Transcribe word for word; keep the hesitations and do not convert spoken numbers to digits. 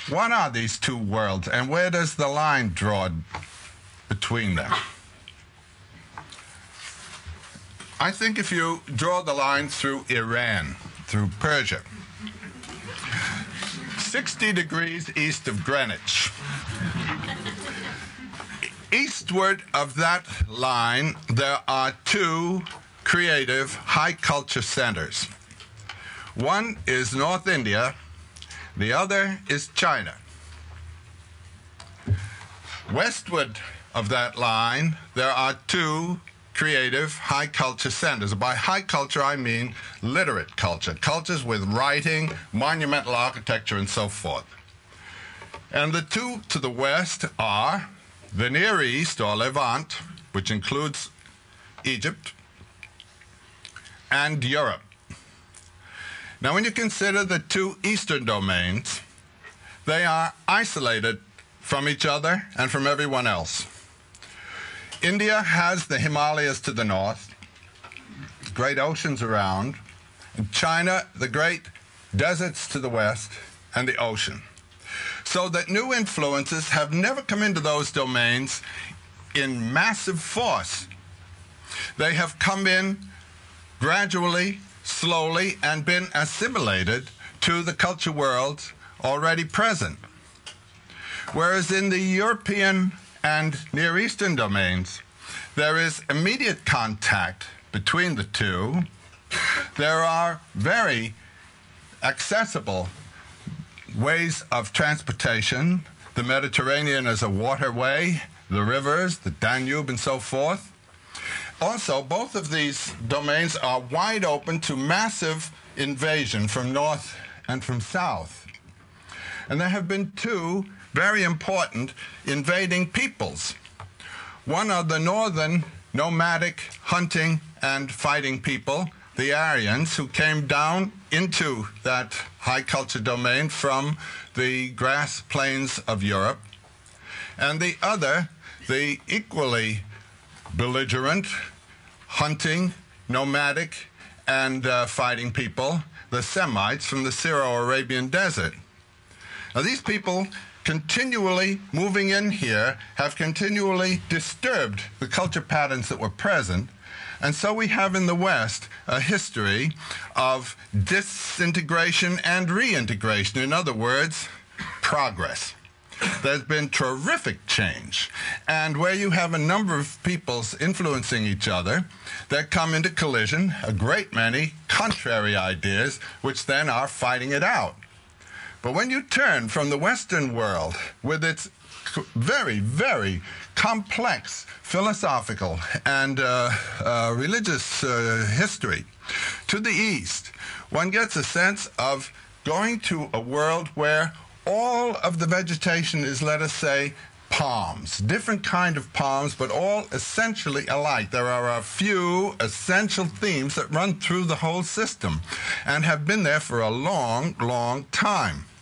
What are these two worlds, and where does the line draw between them? I think if you draw the line through Iran, through Persia, sixty degrees east of Greenwich, eastward of that line, there are two creative high culture centers. One is North India, the other is China. Westward of that line, there are two creative high culture centers. By high culture, I mean literate culture, cultures with writing, monumental architecture, and so forth. And the two to the west are the Near East, or Levant, which includes Egypt, and Europe. Now, when you consider the two eastern domains, they are isolated from each other and from everyone else. India has the Himalayas to the north, great oceans around, and China, the great deserts to the west, and the ocean. So that new influences have never come into those domains in massive force. They have come in gradually, slowly, and been assimilated to the culture world already present. Whereas in the European and Near Eastern domains, there is immediate contact between the two. There are very accessible ways of transportation. The Mediterranean is a waterway, the rivers, the Danube, and so forth. Also, both of these domains are wide open to massive invasion from north and from south. And there have been two very important invading peoples. One are the northern nomadic hunting and fighting people, the Aryans, who came down into that high culture domain from the grass plains of Europe. And the other, the equally belligerent, hunting, nomadic, and uh, fighting people, the Semites from the Syro-Arabian desert. Now, these people continually moving in here have continually disturbed the culture patterns that were present. And so we have in the West a history of disintegration and reintegration. In other words, progress. There's been terrific change. And where you have a number of peoples influencing each other, that come into collision, a great many contrary ideas, which then are fighting it out. But when you turn from the Western world, with its very, very complex philosophical and uh, uh, religious uh, history, to the East, one gets a sense of going to a world where all of the vegetation is, let us say, palms, different kind of palms, but all essentially alike. There are a few essential themes that run through the whole system and have been there for a long, long time.